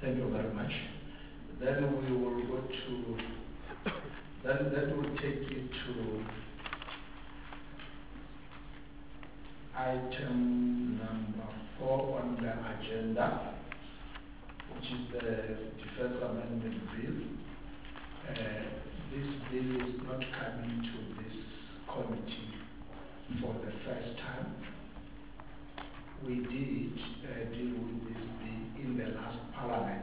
Thank you very much. Then we will go to, that will take you to item number 4 on the agenda, which is the Defence Amendment Bill. This bill is not coming to this committee for the first time. We did deal with this bill in the last Parliament.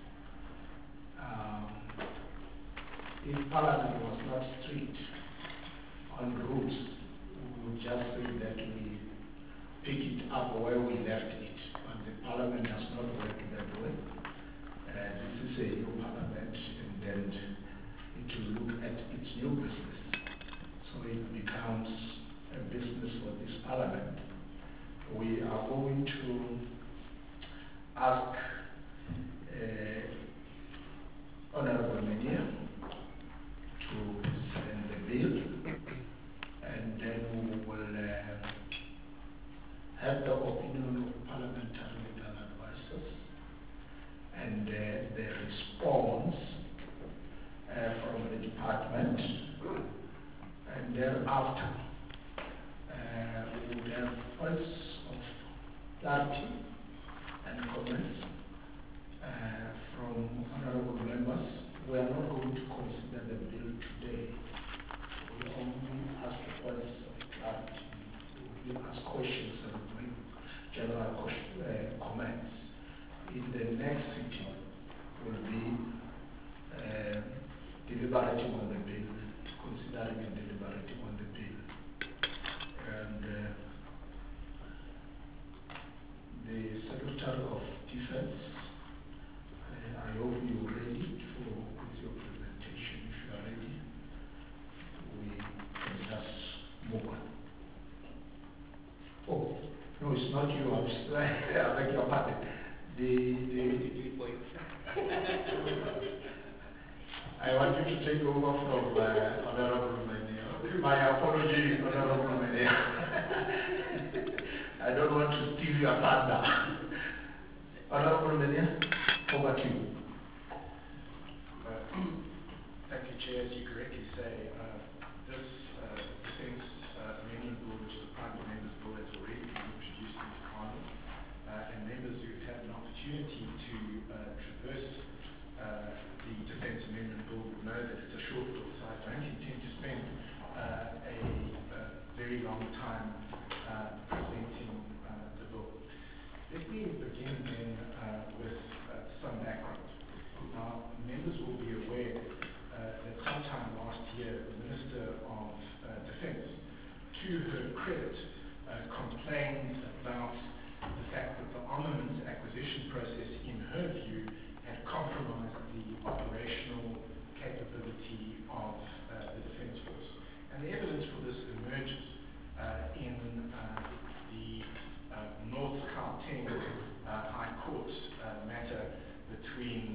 If Parliament was not strict on rules, we would just say that we pick it up where we left it. But the Parliament does not work that way. This is a new Parliament, and then it will look at its new business. So it becomes a business for this Parliament. We are going to ask Honorable Menia to present the bill, and then we will have the opinion of parliamentary legal advisors and the response from the department, and thereafter we will have points of clarity and comments from honorable members. We are not going to consider the bill today. We only ask the points of clarity. We will ask questions and bring general comments. In the next sitting, we'll be deliberating on the bill, considering and deliberating on the bill. And the Secretary of Defense, I hope you're ready with your presentation. If you are ready, we can just move on. Oh, no, it's not you. I beg your pardon. I want you to take over from Honorable Menia. My apology, Honorable Menia. I don't want to steal your thunder. Honorable Menia, over to you. Thank you, Chair. As you correctly say, this Defence Amendment Bill, which is a private member's bill, has already been introduced into Parliament, and members who've had an opportunity to traverse the Defence Amendment Bill would know that it's a short bill, so I don't intend to spend a very long time presenting the bill. Let me begin then with some background. Now, members will be aware that sometime last year, the Minister of Defence, to her credit, complained about the fact that the armaments acquisition process, in her view, had compromised the operational capability of the Defence Force. And the evidence for this emerges in the North Gauteng High Court matter between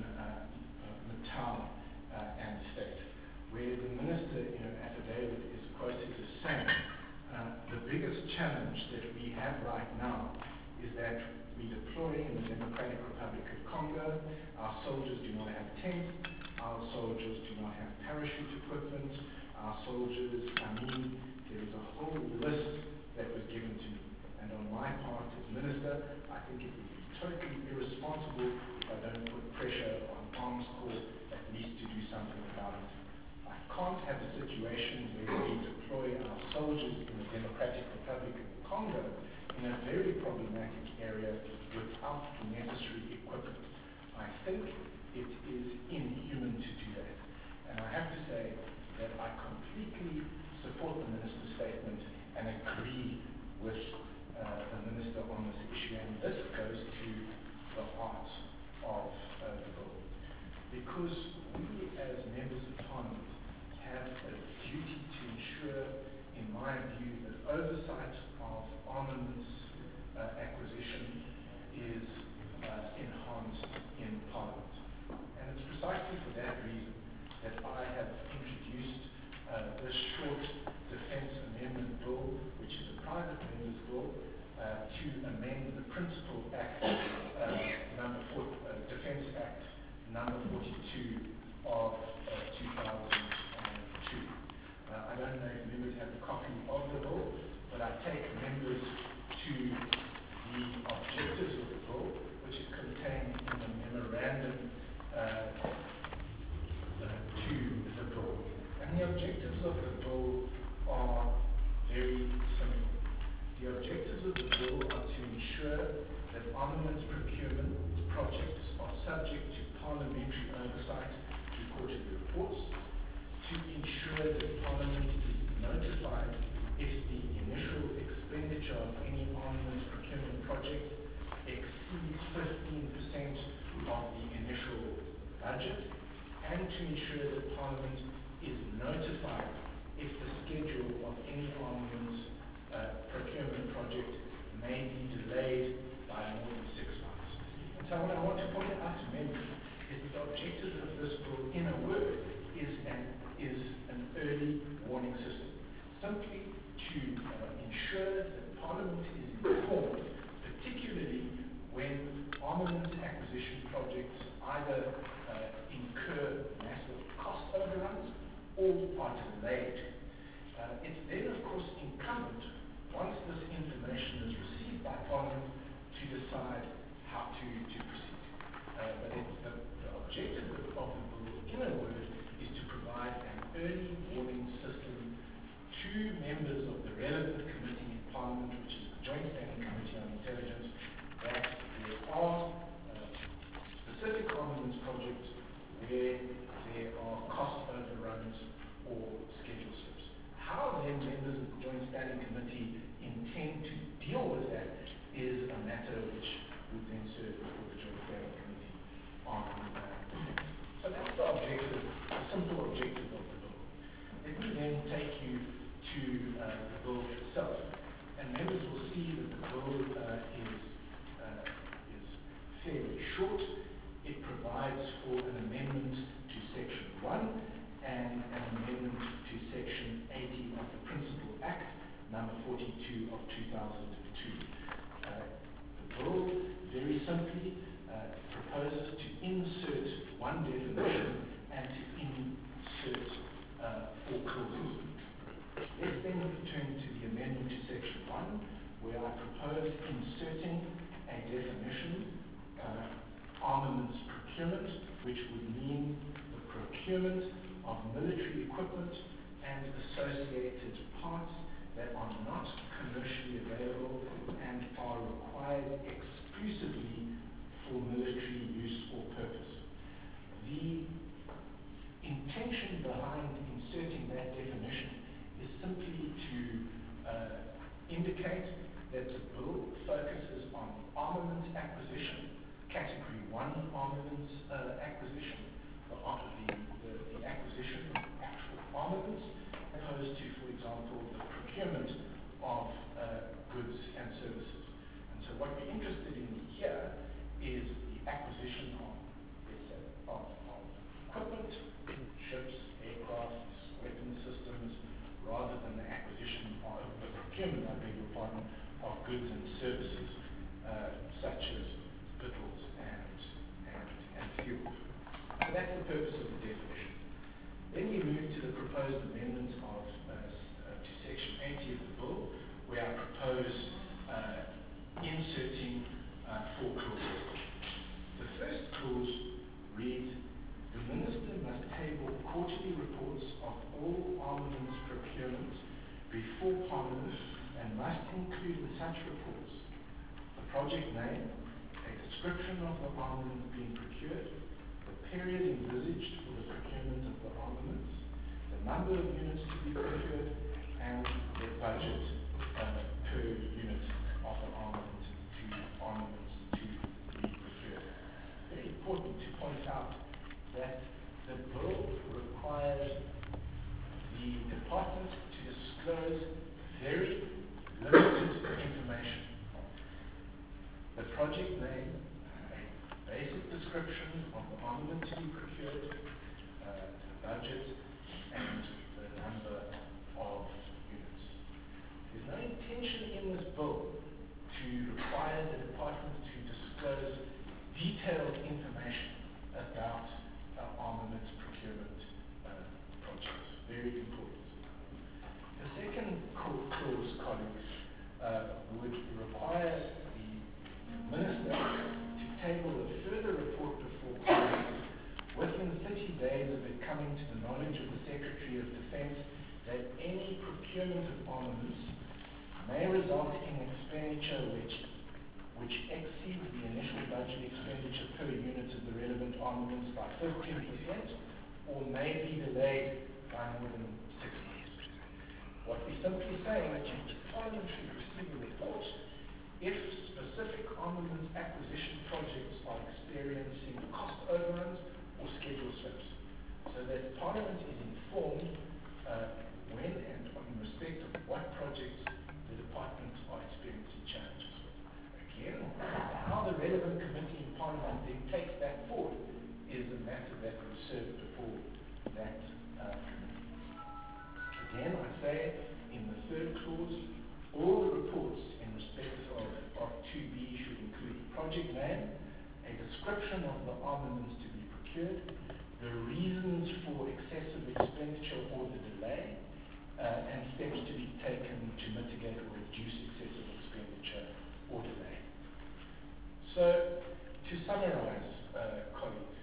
Natal and the state, where the minister in an affidavit is quoted as saying, the biggest challenge that we have right now is that we deploy in the Democratic Republic of Congo. Our soldiers do not have tents, our soldiers do not have parachute equipment, our soldiers, there is a whole list that was given to me. And on my part as minister, I think it would be totally irresponsible if I don't put pressure on Arms Corps at least to do something about it. I can't have a situation where we deploy our soldiers in the Democratic Republic of Congo in a very problematic area without the necessary equipment. I think it is inhuman to do that. And I have to say that I completely support the minister's statement and agree with the minister on this issue, and this goes to the heart of the bill. Because we as members of Parliament have a duty to ensure, in my view, that oversight of armaments acquisition is enhanced in Parliament. And it's precisely for that reason that I have introduced this short Defence Amendment Bill, which is a private member's bill, to amend the Principal Act, Defence Act to the objectives of the bill, which is contained in the memorandum to the bill. And the objectives of the bill are very simple. The objectives of the bill are to ensure that armaments procurement projects are subject to parliamentary oversight through quarterly reports, to ensure that Parliament is notified if the initial expenditure of any armaments procurement project exceeds 15% of the initial budget, and to ensure that Parliament is notified if the schedule of any armaments procurement project may be delayed by more than 6 months. And so what I want to point out to members is that the objective of this bill, in a word, is an early warning system, simply to ensure that Parliament is informed, particularly when armaments acquisition projects either incur massive cost overruns or are delayed. It's then, of course, incumbent, once this information is received by Parliament, to decide how to proceed. But the objective of the bill, in a word, is to provide an early warning system to members of the relevant committee in Parliament, which is the Joint Standing Committee on Intelligence, that there are specific armaments projects where there are cost overruns or schedule slips. How then members of the Joint Standing Committee intend to deal with that is a matter which would then serve before the Joint Standing Committee on So that's the objective, the simple objective of the bill. Let me then take you to the bill itself. And members will see that the bill is fairly short. It provides for an amendment to Section 1 and an amendment to Section 80 of the Principal Act, number 42 of 2002. The bill, very simply, proposes to insert one definition and to insert 4 clauses. Let's then turn to the amendment to Section 1, where I propose inserting a definition, armaments procurement, which would mean the procurement of military equipment and associated parts that are not commercially available and are required exclusively for military use or purpose. The intention behind inserting that definition is simply to indicate that the bill focuses on armaments acquisition, Category 1 armaments acquisition, the acquisition of actual armaments, opposed to, for example, the procurement of goods and services. And so what we're interested in here is the acquisition of equipment, ships, aircraft, weapon systems, rather than the acquisition of the procurement, I beg your pardon, of goods and services, such as victuals and fuel. So that's the purpose of the definition. Then we move to the proposed amendments to Section 80 of the bill, where I propose inserting 4 clauses. The first clause reads, the Minister must table quarterly reports of all armaments procurements before Parliament and must include in such reports the project name, a description of the armament being procured, the period envisaged for the procurement of the armaments, the number of units to be procured, and the budget per unit of the armaments to be procured. Very important to point out that the bill requires the department to disclose very limited information. The project name, a basic description of the armament to be procured, the budget, and the number of units. There's no intention in this bill to require the department to disclose detailed information about armaments procurement projects. Very important. The second clause, colleagues, would require the Minister to table a further report before Parliament within 30 days of it coming to the knowledge of the Secretary of Defence that any procurement of armaments may result in expenditure which exceeds the initial budget expenditure per unit of the relevant armaments by 15% or may be delayed by more than 6 months. What we're simply saying is that Parliament should receive a report if specific armaments acquisition projects are experiencing cost overruns or schedule slips, so that Parliament is informed when and in respect of what projects the departments are experiencing challenges with. Again, how the relevant committee in Parliament then takes that forward is a matter that will serve before that committee. Again, I say in the third clause, all the reports in respect of 2B should include project name, a description of the armaments to be procured, the reasons for excessive expenditure or the delay, and steps to be taken to mitigate or reduce excessive expenditure or delay. So, to summarize, colleagues,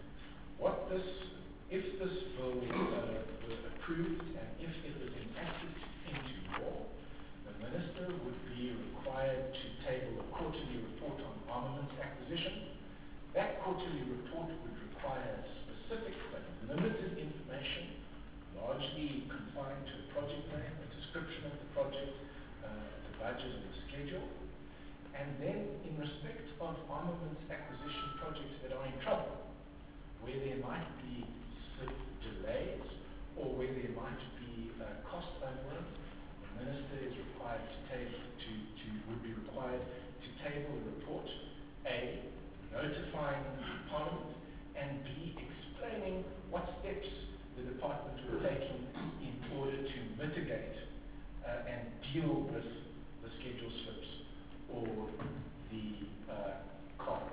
if this bill were approved and if it was enacted into law, the Minister would be required to table a quarterly report on armaments acquisition. That quarterly report would require specific but limited information, largely confined to a project name, a description of the project, the budget and the schedule. And then in respect of armaments acquisition projects that are in trouble, where there might be delays or where there might be cost overruns, the Minister is required would be required to table a report, A, notifying Parliament, and B, explaining what steps the department were taking in order to mitigate and deal with the schedule slips or the cost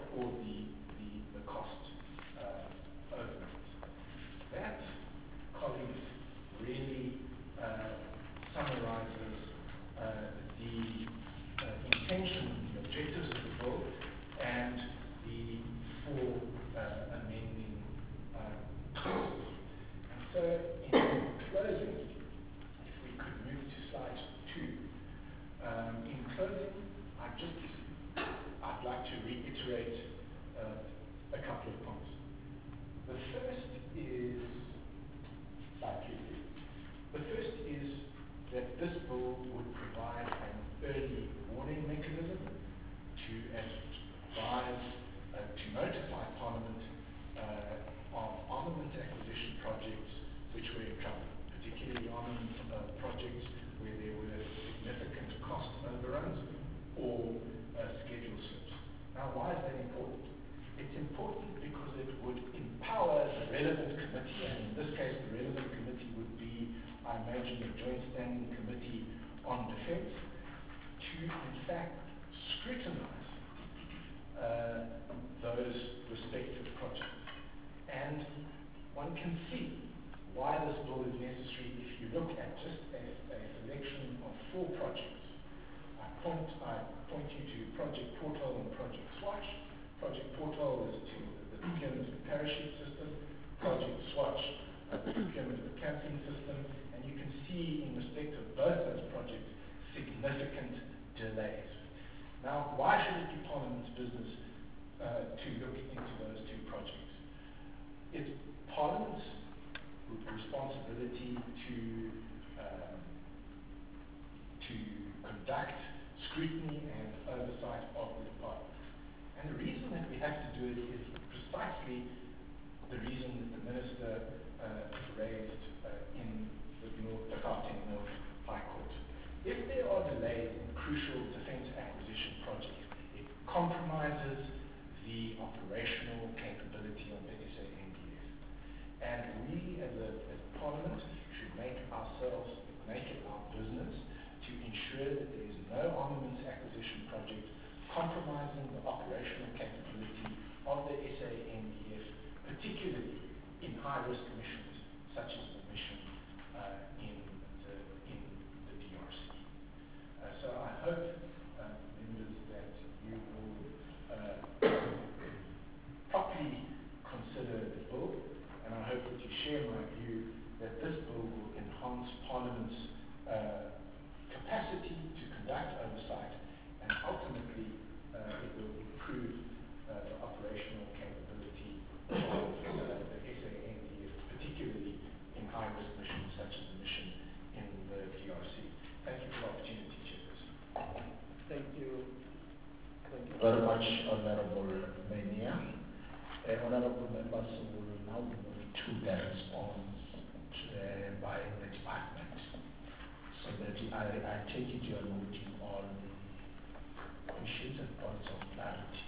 overruns. That, colleagues, really summarizes the intention, the objectives of the bill, and the four amending clauses. And so, in closing, if we could move to slide 2. In closing, I'd like to reiterate a couple of points. The first is slide 3. The first is that this bill would provide an early warning mechanism to advise, to notify Parliament of armament acquisition projects which were in trouble, particularly armament projects where there were significant cost overruns or schedule slips. Now, why is that important? It's important because it would empower the relevant committee, and in this case the relevant committee would be, I imagine, the Joint Standing Committee on Defence, to in fact scrutinize those respective projects. And one can see why this bill is necessary if you look at just a selection of 4 projects. I point you to Project Portal and Project Swatch. Project Portal is to the procurement of the parachute system, Project Swatch, the procurement of the camping system, and you can see in respect of both those projects significant delays. Now, why should it be Parliament's business to look into those 2 projects? It's Parliament's responsibility to conduct scrutiny and oversight of the department. And the reason that we have to do it is precisely the reason that the Minister raised in the Gauteng North High Court. If there are delays in crucial defence acquisition projects, it compromises the operational capability of the SANDF. And we as a Parliament should make it our business to ensure that there is no armaments acquisition project compromising the operational capability of the SANDF, particularly in high-risk missions such as the mission in the DRC. So I hope much, Honorable Mania. Honorable members will now move to the response by the department. So that I take it you are noting all questions and points of clarity.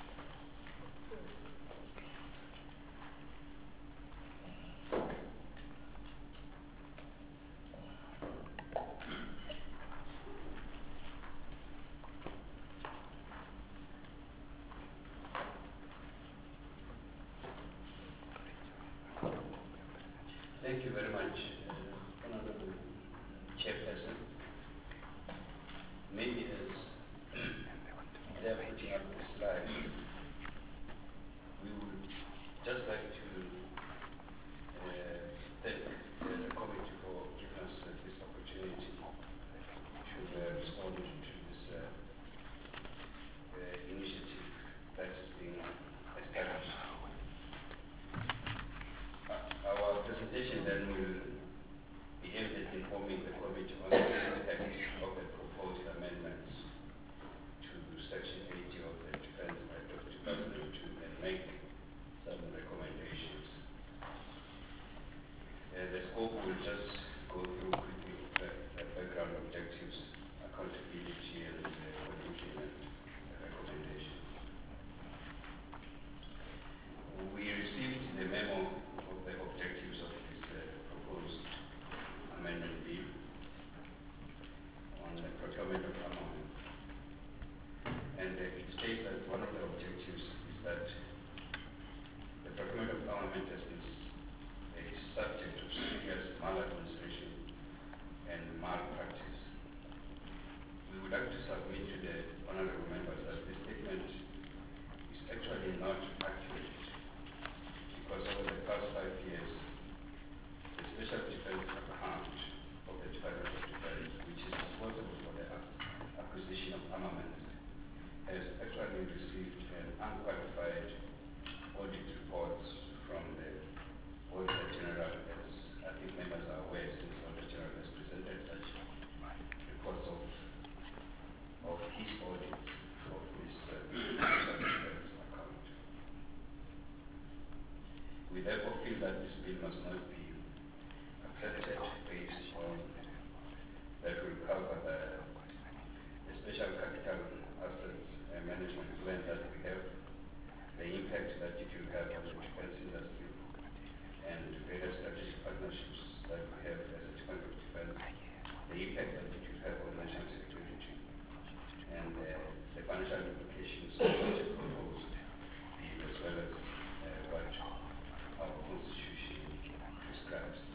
Thank you very much, Honorable Chairperson. Maybe as they are putting up the slides, we would just like to thank the committee for giving us this opportunity to respond to this initiative that is being established. Our presentation then will be aimed at informing the committee on the impact of the proposed amendments to Section 80 of the Defence Act of 2002 and make some recommendations. The scope will just go through quickly the background objectives, accountability, and conclusion and recommendations. We received the memo of the objectives of this proposed amendment bill on the procurement of armaments. And it states that one of the objectives is that the procurement of armament has been a subject of serious maladministration and malpractice. We would like to submit to the honorable members that this statement is actually not accurate, because over the past 5 years, the Special Defense Account of the Department of Defense, which is responsible for the acquisition of armaments, has actually received an unqualified audit reports from the Auditor General, as I think members are aware, since Auditor General has presented such reports of his audits of this Special Defense Account. We therefore feel that this bill must not be accepted based on that will cover the special capital assets and management plan that we have, the impact that it will have on the defense industry, and various strategic partnerships that we have as a Department of Defense, the impact that it will have on national security, and the financial implications of such a proposed bill, as well as what our Constitution prescribes.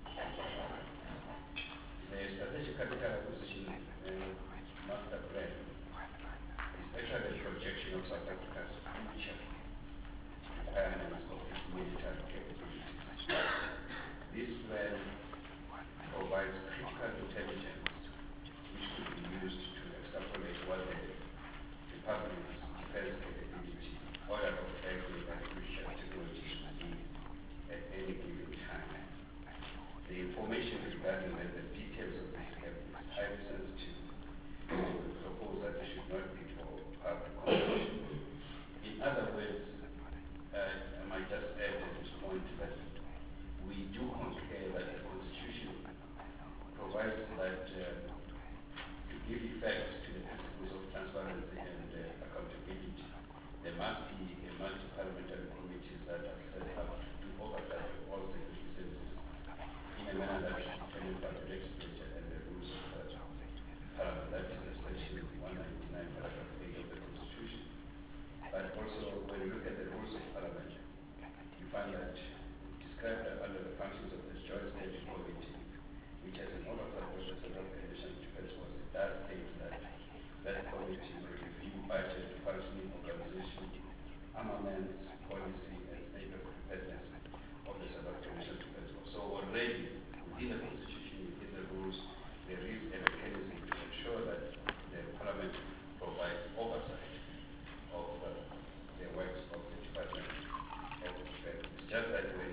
The strategic capital acquisition master plan is actually a projection of South Africa's future requirements of its military capabilities. This plan provides critical intelligence which could be used to extrapolate what the Department's defense capability, order of magnitude, and future technologies will be at any given time. The information regarding the details of this gap is highly sensitive, and we propose that it should not be for public consumption. In other words, I might just add at this point that we do concur that the Constitution provides that to give effect to the principles of transparency and accountability, there must be a multi-parliamentary committees that are set up to do oversight of all security services in a manner that is determined by the legislature and the rules of Parliament. That is the section 199, paragraph 8 of the Constitution. But also, when you look at the rules of Parliament, you find that described under the functions of the Joint Standing Committee, which has an oversight of the South African National Defense Force, it does state that that committee will review budget, functioning, organization, armaments, policy, and state of preparedness of the South African National Defense Force. So already, within the Constitution, within the rules, there is a mechanism to ensure that the Parliament provides oversight of the works of the Department of Defense. It's just that when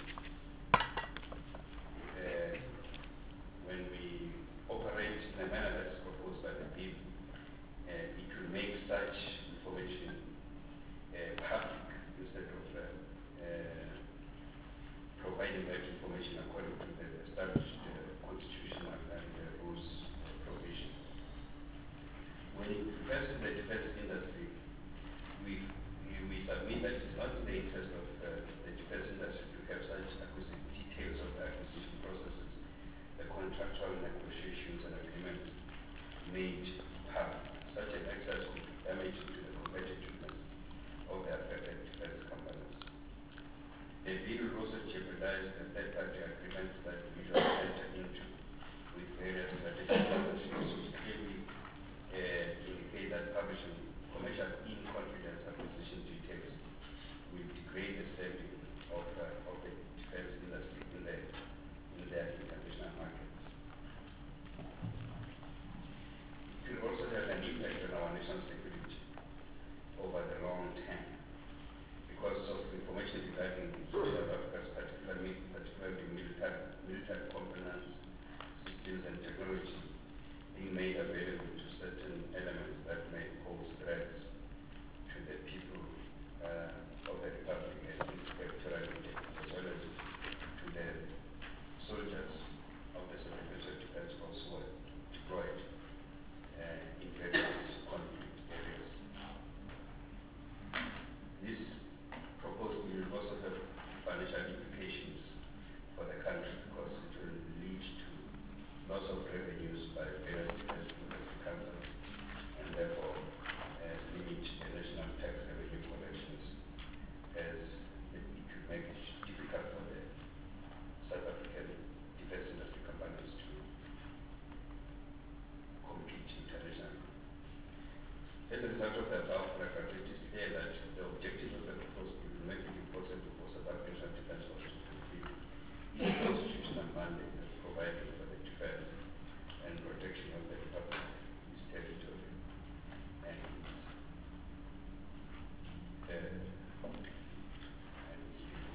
we operate in a manner that is proposed by the bill, it will make such information when it refers to the defense industry, we submit that it's not in the interest of the defense industry to have such details of the acquisition processes, the contractual negotiations and agreements made public. Such an exercise could be damaging to the competitiveness of the affected defense companies. The bill will also jeopardize the third-party agreements that we usually enter into with various strategic partnerships, which clearly indicate that publishing commercial in-confidence acquisition details will degrade the standing of the defense industry in their international markets. It will also have an impact on our national security over the long term because of information regarding South Africa's particularly military components, systems and technology being made available to certain elements that may pose threats to the people of the Republic and its territorial integrities, as well as to the soldiers of the South African Defence Force who are deployed in various conflict areas. This proposed bill will also have financial implications for the country because it will lead to loss of revenues by various defense industry councils and therefore limit the national tax revenue collections, as it could make it difficult for the South African defense industry companies to compete internationally. As a result of the above, it is clear that the objectives of the proposed bill will make it impossible for South African defense forces to fulfill its constitutional mandate as provided for the defense and protection of the Republic, its territory, and its people.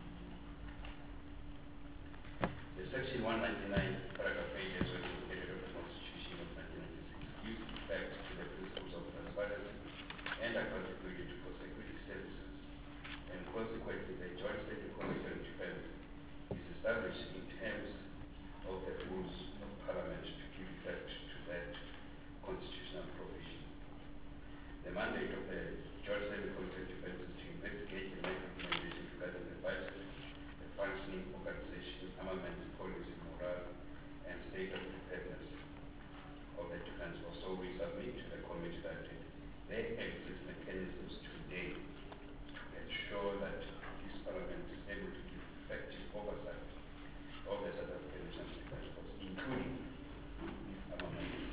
The Section 199, paragraph 8, as well indicated of the Constitution of 1996, gives effect to the principles of transparency and accountability for security services, and consequently, the Joint Steering Committee on Defense is established in terms of the rules of Parliament to give effect to that constitutional provision. The mandate of the Joint Steering Committee on Defense is to investigate and make recommendations regarding the budget, the functioning, organization, armaments, policy, morale, and state of preparedness of the defense force. So we submit to the committee that there exist mechanisms today to ensure that this Parliament is able to give effective oversight of the South African National Defense Force, including its armaments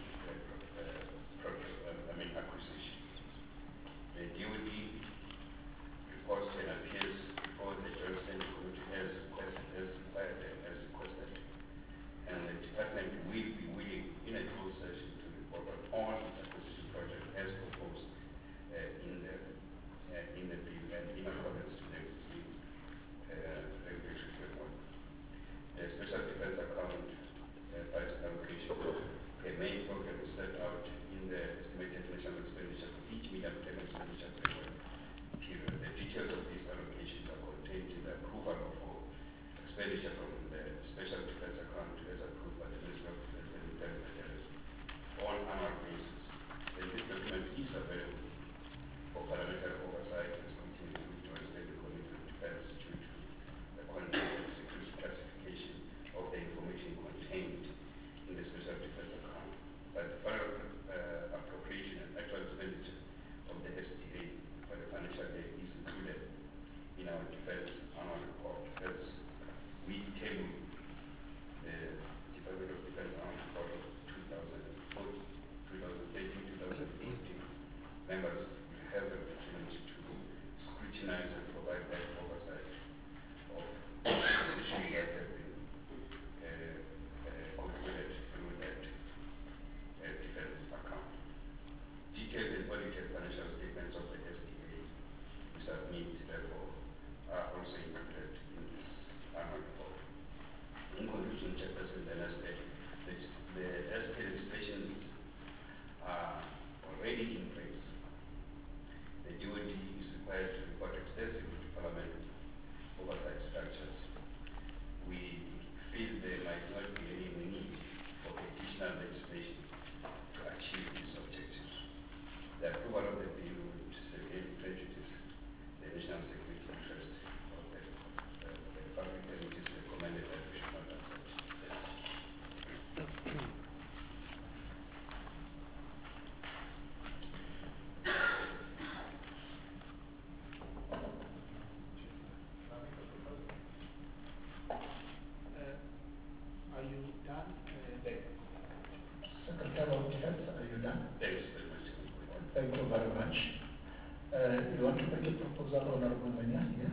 acquisition. The DoD reports and appears before the Joint Steering Committee as requested, and the department will be willing in a closed session to report on all its acquisition projects as proposed in the bill and in accordance to the existing regulatory framework. The special defense account budget allocation, a main program is set out in the estimated national expenditure for each medium-term expenditure framework period. The details of these allocations are contained in the approval of expenditure from the special defense account as approved by the Minister of Defense and Defense Secretaries on an annual basis. And this document is available for parliamentary oversight and scrutiny with Joint Steering Committee on Defense due to the content and security classification of the information contained in the special defense account. But the final appropriation and actual expenditure of the SDA for the financial year is included in our defense annual report as we table the Department of Defense annual report of 2014, 2014 Thank you very much. You want to make a proposal, Honorable Mania? Yeah?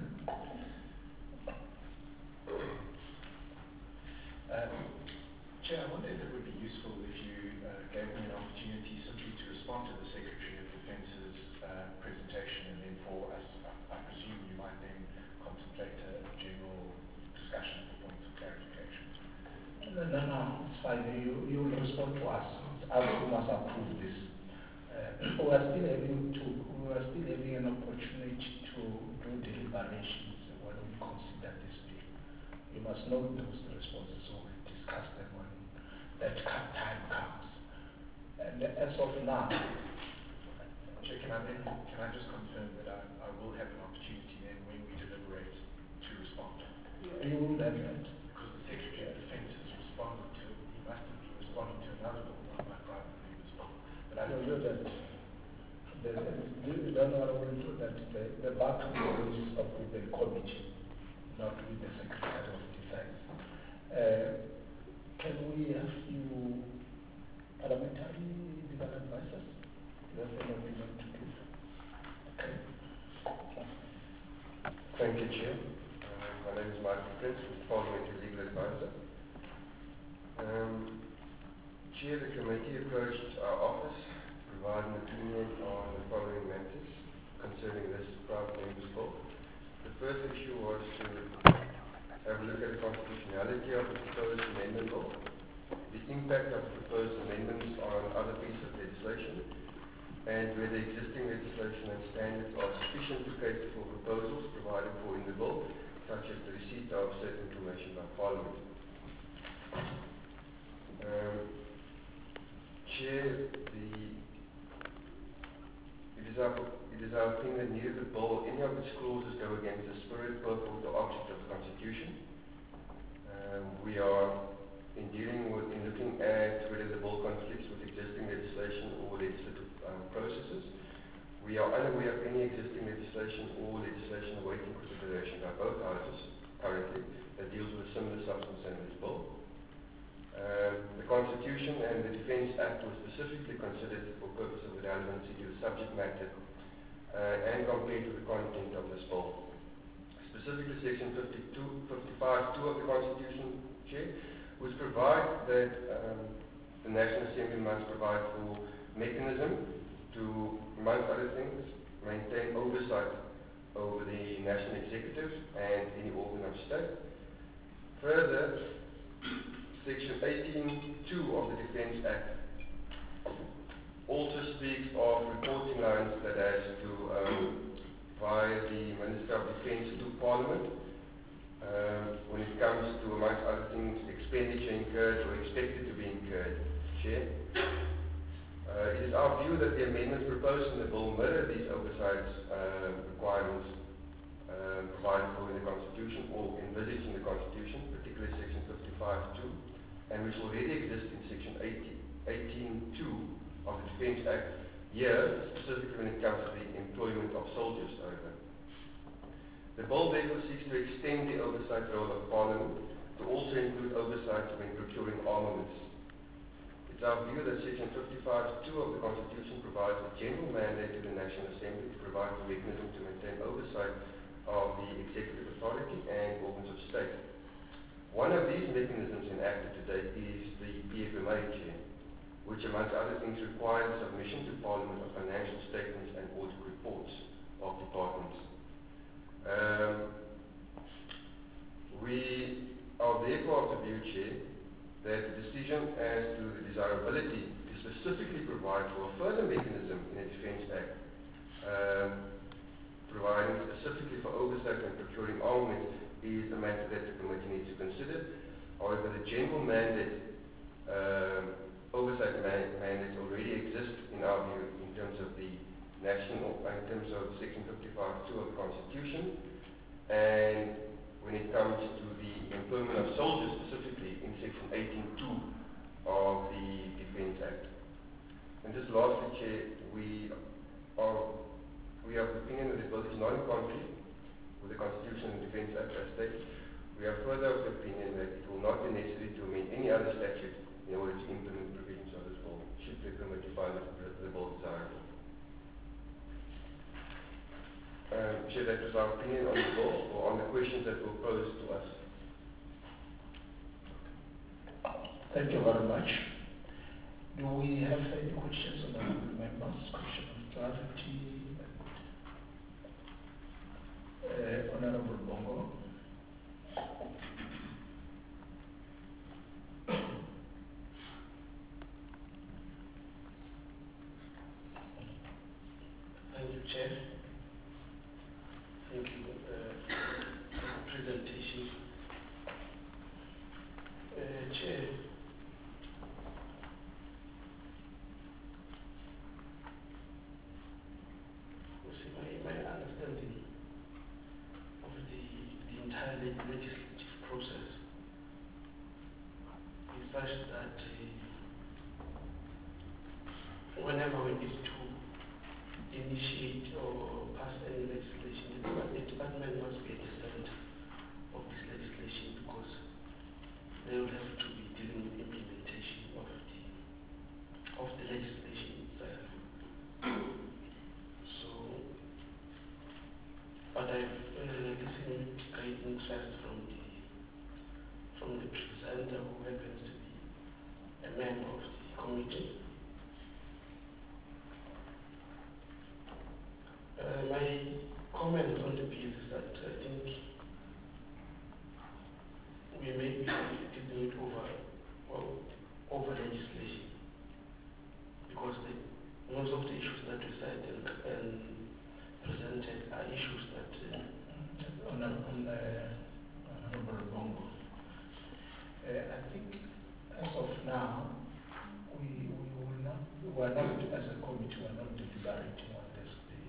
Chair, I wonder if it would be useful if you gave me an opportunity simply to respond to the Secretary of Defence's presentation, and then for us, I presume you might then contemplate a general discussion for points of clarification. No, it's fine. You will respond to us. Us who must approve this. We are still having an opportunity to do deliberations when we consider this bill. You must know those responses, so we'll discuss them when that time comes. And as of now, Chair, can I just confirm that I will have an opportunity then when we deliberate to respond? you will have that. Because the Secretary of Defence has responded to, he must have been responding to another bill, not my private member's bill. But I You don't know that the battle is up with the committee, not with the Secretary of Defense. Can we have you parliamentary legal advisors? Do you have any opinion to give? Okay. Thank you, Chair. My name is Michael Prince, Parliamentary Legal Advisor. Chair, the committee approached our office to provide an opinion on the following matters concerning this private member's bill. The first issue was to have a look at the constitutionality of the proposed amendment bill, the impact of the proposed amendments on other pieces of legislation, and whether existing legislation and standards are sufficient to cater for proposals provided for in the bill, such as the receipt of certain information by Parliament. Chair, it is our opinion that neither the bill or any of its clauses go against the spirit, purport, or object of the Constitution. We are looking at whether the bill conflicts with existing legislation or legislative processes. We are unaware of any existing legislation or legislation awaiting consideration by both houses currently that deals with a similar substance than this bill. The Constitution and the Defence Act were specifically considered for purpose of the relevancy to the subject matter and compared to the content of this bill. Specifically, Section 55(2) of the Constitution, Chair, which provides that the National Assembly must provide for mechanism to, amongst other things, maintain oversight over the National Executive and any organ of state. Further, Section 18(2) of the Defence Act also speaks of reporting lines that has to, via the Minister of Defence to Parliament, when it comes to, amongst other things, expenditure incurred or expected to be incurred. Chair, it is our view that the amendments proposed in the bill mirror these oversight requirements provided for in the Constitution or envisaged in the Constitution, particularly Section 55(2), and which already exist in Section 18(2) of the Defence Act, here, specifically when it comes to the employment of soldiers over. The bill therefore seeks to extend the oversight role of Parliament to also include oversight when procuring armaments. It's our view that Section 55(2) of the Constitution provides a general mandate to the National Assembly to provide the mechanism to maintain oversight of the executive authority and organs of state. One of these mechanisms enacted today is the PFMA, Chair, which amongst other things requires submission to Parliament of financial statements and audit reports of departments. We are therefore of the view, Chair, that the decision as to the desirability to specifically provide for a further mechanism in the Defence Act, providing specifically for oversight and procuring armaments, is a matter that the committee needs to consider. However, the general mandate, oversight mandate already exists in our view in terms of the in terms of Section 55(2) of the Constitution, and when it comes to the employment of soldiers specifically in Section 18(2) of the Defence Act. And just lastly, Chair, we are of the opinion that the bill is not in conflict with the Constitution and Defence Act as stated. We are further of the opinion that it will not be necessary to amend any other statute in order to implement provisions of this bill, should the committee find the bill desirable. Chair, that was our opinion on the bill or on the questions that were posed to us. Thank you very much. Do we have any questions on the members? Question of clarity. Honorable Bongo. Thank you, Chair. Thank you for the presentation. Chair, you see, my understanding of the entire legislative process is such that whenever we need to initiate or pass any legislation, the department must be at the center of this legislation because they will have to be dealing with implementation of the legislation itself. So, but I've listened with great interest from the presenter who happens to be a member of the committee. My comment on the bill is that I think we may be dealing with over legislation because most of the issues that we said and presented are issues that Honorable Bongo. I think as of now, we are not, as a committee, we are not deliberating on this bill.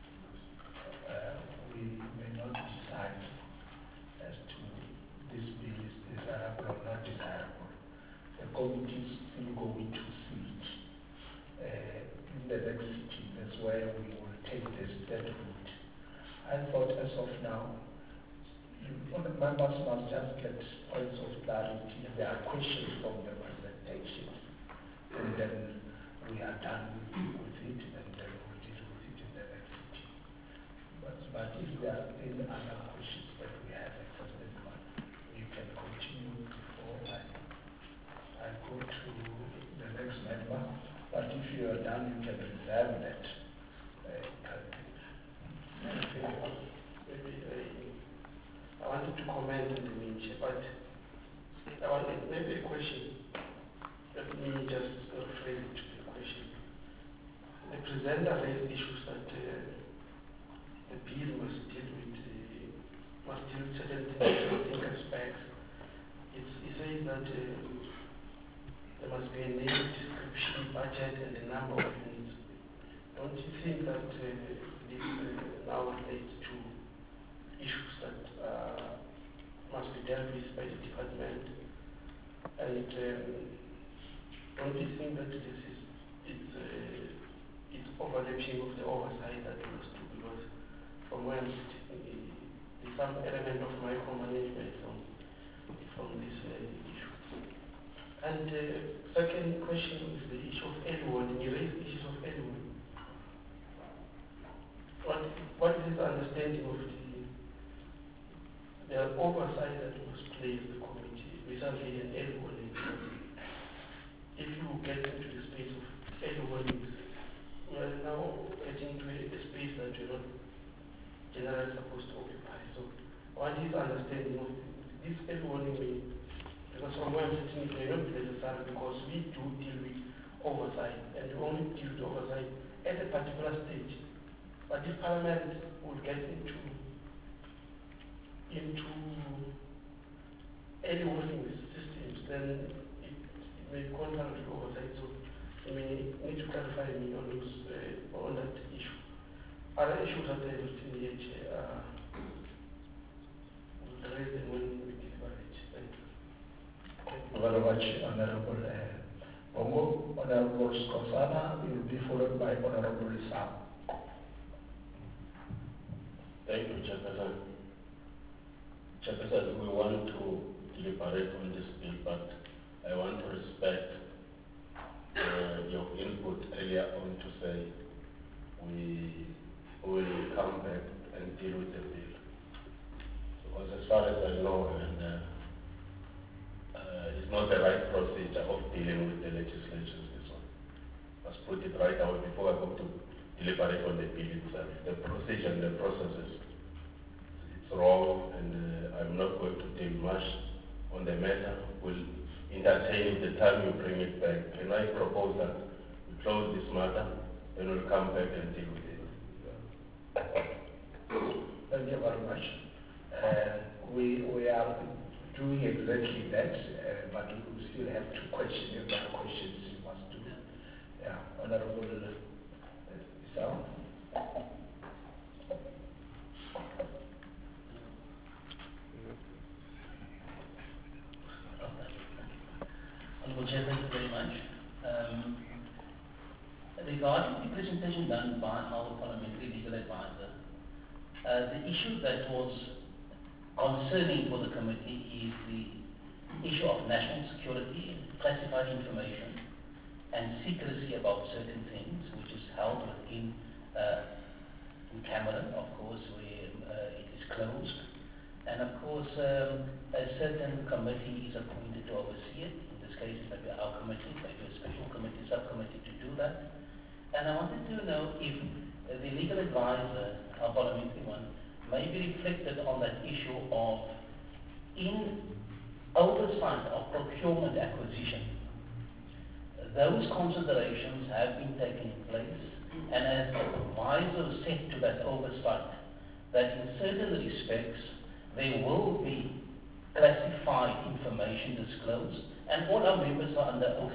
We may not decide as to this bill is desirable or not desirable. The committee is still going to sit in the next sitting. That's where we will take that route. I thought as of now, the members must just get points of clarity. There are questions from the presentations, and then we are done with it, and then we'll deal with it in the next sitting. But if there are any other questions that we have except this one, you can continue before I go to the next member. But if you are done, you can reserve that. I wanted to comment on the nature, but I wanted maybe a question. Let me just phrase it to the question. The presenter raised issues that the bill must deal with certain things, aspects. It says that there must be a name, description, budget, and the number of units. Don't you think that this now relates to issues that must be dealt with by the department? And don't you think that it's overlapping of the oversight that we must do? Because from where I'm sitting, there's some element of micromanagement from this issue. And second question is the issue of early warning. You raised issues of early warning. What is the understanding of the oversight that must play in the committee vis-a-vis an early warning? If you get into the space of early warnings, we are now getting into a space that we're not generally supposed to occupy. So what is the understanding of this early warning mean? Because from where I'm sitting, it may not be necessary because we do deal with oversight and we only deal with oversight at a particular stage. But if Parliament will get into early warning systems, then it may be contrary to oversight. So you may need to clarify me on those on that issue. Other issues that I will still yet we'll raise them when we deliberate. Thank you. Thank you very much, Honorable Bongo. Honorable Skosana will be followed by Honorable Sam. Thank you, Chairperson. Chairperson, we want to deliberate on this bill, but I want to respect your input earlier on to say we will come back and deal with the bill. Because as far as I know, it's not the right procedure of dealing with the legislation, this one. Let's put it right away before I go to deliberate on the bill itself. The procedure and the processes, it's wrong, and I'm not going to deal much on the matter. We'll entertain it the time you bring it back. And I propose that we close this matter, then we'll come back and deal with it. Thank you very much. We are doing exactly that, but we still have two questions. If there are questions you must do. Yeah, Honorable Isao. Honorable Chair, thank you very much. Regarding the presentation done by our parliamentary legal advisor, the issue that was concerning for the committee is the issue of national security, classified information, and secrecy about certain things, which is held within in camera, of course, where it is closed. And of course, a certain committee is appointed to oversee it. In this case, it might be our committee, maybe a special committee, subcommittee to do that. And I wanted to know if the legal advisor, our parliamentary one, may be reflected on that issue of in oversight of procurement acquisition. Those considerations have been taken in place, and as the advisor said to that oversight, that in certain respects there will be classified information disclosed, and all our members are under oath.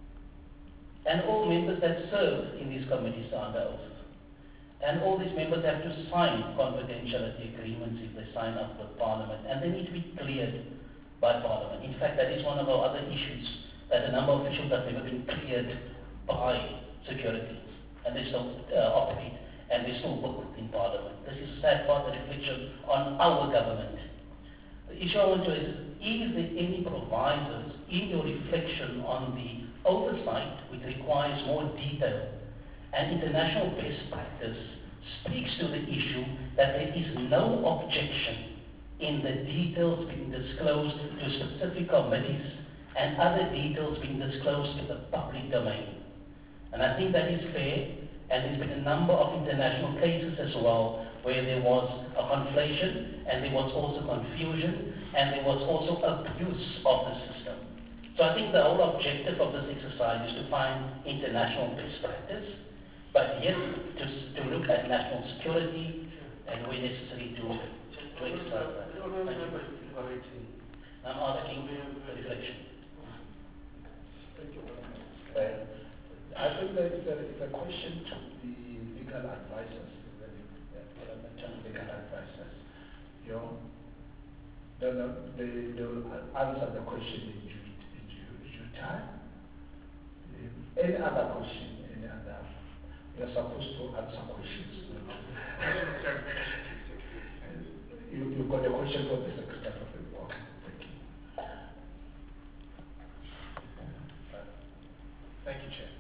And all members that serve in these committees are under oath. And all these members have to sign confidentiality agreements if they sign up with Parliament, and they need to be cleared by Parliament. In fact, that is one of our other issues, that a number of officials have never been cleared by security, and they still operate, and they still work in Parliament. This is a sad part, a reflection on our government. The issue I want to is there any provisos in your reflection on the oversight which requires more detail, and international best practice speaks to the issue that there is no objection in the details being disclosed to specific committees and other details being disclosed to the public domain. And I think that is fair, and there's been a number of international cases as well where there was a conflation, and there was also confusion, and there was also abuse of the system. So I think the whole objective of this exercise is to find international best practice, but yet to look at national security and where necessary to exercise that. Thank you. I'm asking for reflection. Thank you very much. I think that it's a question to the legal advisors, the parliamentary legal advisors. You know, they will answer the question in due time. Any other question, any other, you're supposed to answer questions. You've got a question for the Secretary of the Board. Thank you. Thank you, Chair.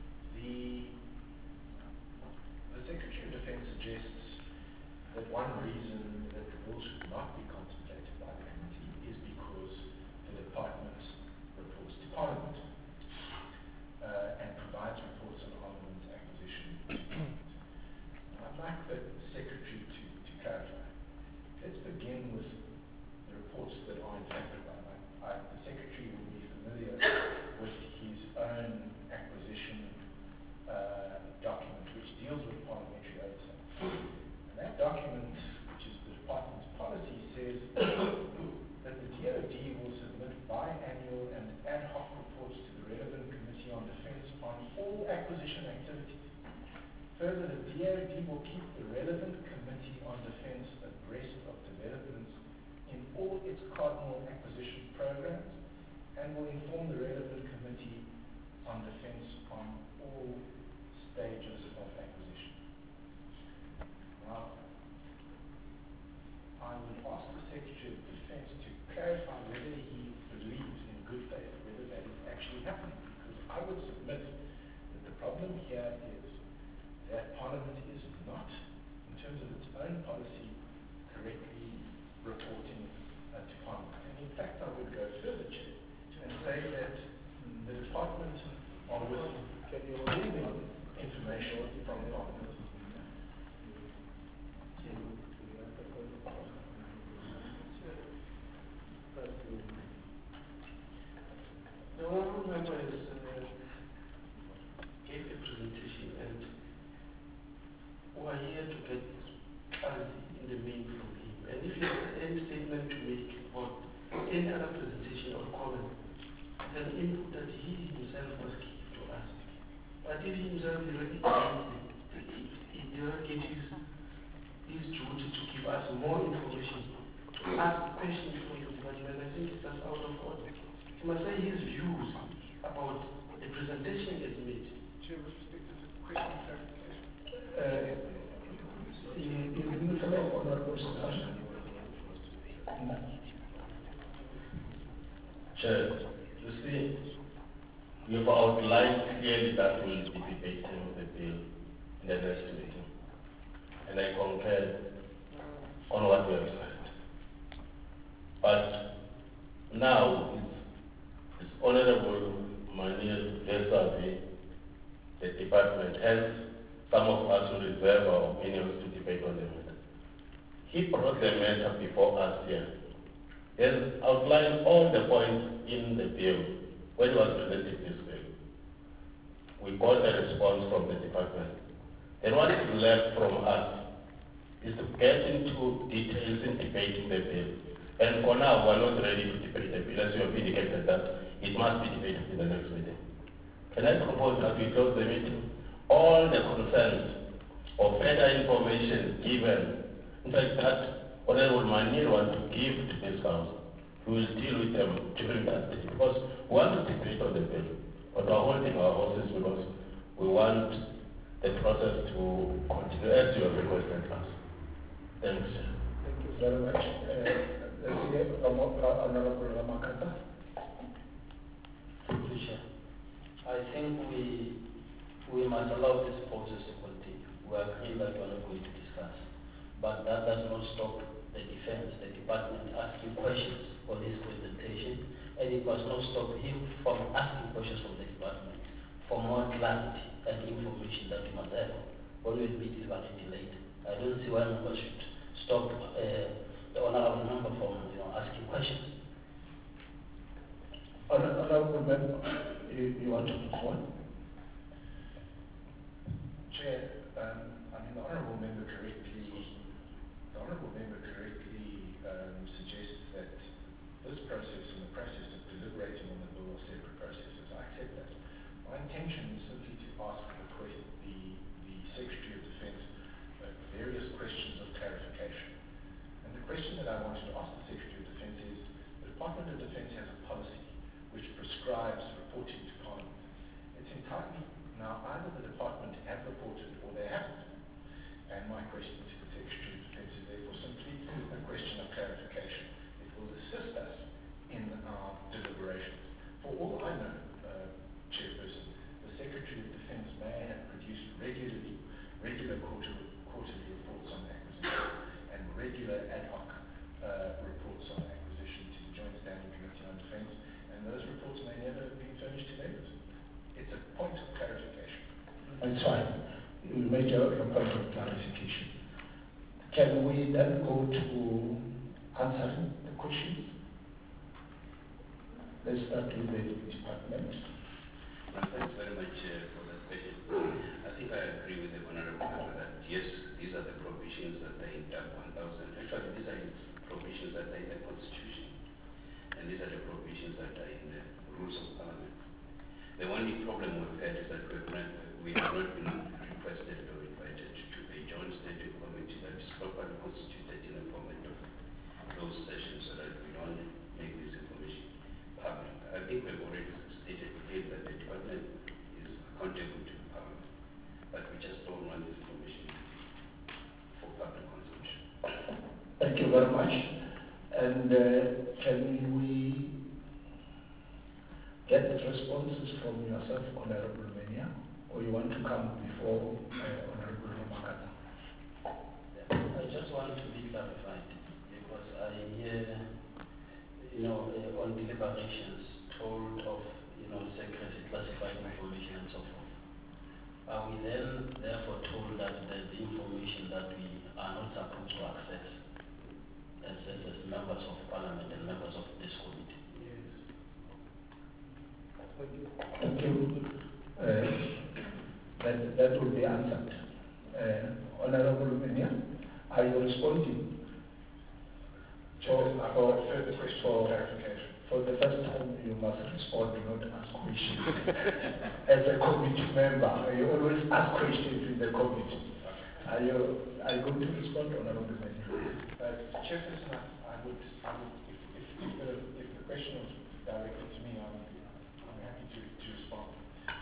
The Secretary of Defence suggests that one reason that the bill should not be contemplated by the committee is because the department reports to Parliament and provides reports on armaments acquisition. I'd like the Secretary to clarify. Let's begin with the reports that are in fact provided. The Secretary will be familiar with his own acquisition document, which deals with parliamentary oversight. And that document, which is the department's policy, says that the DoD will submit biannual and ad hoc reports to the relevant Committee on Defence on all acquisition activities. Further, the DoD will keep the relevant Committee on Defence abreast of developments in all its cardinal acquisition programs and will inform the relevant Committee on Defence on all stages of acquisition. Now, I would ask the Secretary of Defence to clarify whether he believes in good faith, whether that is actually happening. Because I would submit that the problem here is that Parliament is not terms of its own policy, correctly reporting to Parliament. And in fact, I would go further, Chair, and say that the department are withholding information from Parliament. The honourable member gave a presentation, and we are here to get clarity in the main from him. And if he has any statement to make or any other presentation or comment, then input that he himself must give to us. But if he himself is already he derogates his duty to give us more information, to ask questions from the department, I think that's out of order. He must say his views about the presentation is made. Chair, with respect to the question of clarification. You follow Honorable Sasha? Chair, you see, you've outlined clearly that we will be debating the bill in the next meeting. And I concur on what you have said. But now, it's Honorable Manil Vesavi, the department, hence some of us will reserve our opinions to debate on the matter. He brought the matter before us here. He has outlined all the points in the bill when he was presenting this bill. We got a response from the department. Then what is left from us is to get into details in debating the bill. And for now, we are not ready to debate the bill, as you have indicated that it must be debated in the next meeting. Can I propose that we close the meeting? All the concerns or further information given, in fact, that Honorable Manil wants to give to this council, we will deal with them during that day, because we want to debate on the bill, but we are holding our horses because we want the process to continue as you have requested us. Thanks. Thank you very much. Let's hear from Honorable Ramakata. Thank you, Chair. I think we must allow this process to continue. We agree that we are not going to discuss. But that does not stop the defense, the department asking questions for this presentation, and it must not stop him from asking questions from the department for more clarity and information that we must have when we meet is going to be late. I don't see why members should stop the honorable member from asking questions. Honorable member, you want to respond? Chair, the honourable member correctly suggests that this process and the process of deliberating on the bill are separate processes. I accept that. My intention is simply to ask the Secretary of Defence various questions of clarification. And the question that I wanted to ask the Secretary of Defence is, the Department of Defence has a policy which prescribes reporting to Parliament. It's entirely, now either the Department have reported or they haven't. And my question to the Secretary of Defence is therefore simply a question of clarification. It will assist us in our deliberations. For all I know, Chairperson, the Secretary of Defence may have produced regular quarterly reports on acquisition and regular ad hoc reports on acquisition to the Joint Standing Committee on Defence, and those reports may never have been furnished to members. It's a point of clarification. It's fine. You made your point of clarification. Can we then go to answering the questions? Let's start with the department. Thanks very much for that question. I think I agree with the Honourable Member that yes, these are the provisions that are in DAP 1000. Actually, these are provisions that are in the Constitution, and these are the provisions that are in the Rules of Parliament. The only problem we've had is that we have not been requested or invited to a joint standing committee that is properly constituted in the format of those sessions so that we don't make this information public. I think we've already stated clearly that the department is accountable to the Parliament, but we just don't want this information for public consumption. Thank you very much. And can we get responses from yourself, Honorable Menia, or you want to come before Honorable Ramakata? deliberations told of, secret classified information and so forth, are we then therefore told that the information that we are not supposed to access as members of parliament and members of this committee? Thank you. That will be answered. Honorable Menia, are you responding? I've got a further question for clarification. For the first time, you must respond, not ask questions. As a committee member, you always ask questions in the committee. Are you going to respond, Honorable Menia? Chairperson, if the question was directed to me, I'm happy to respond.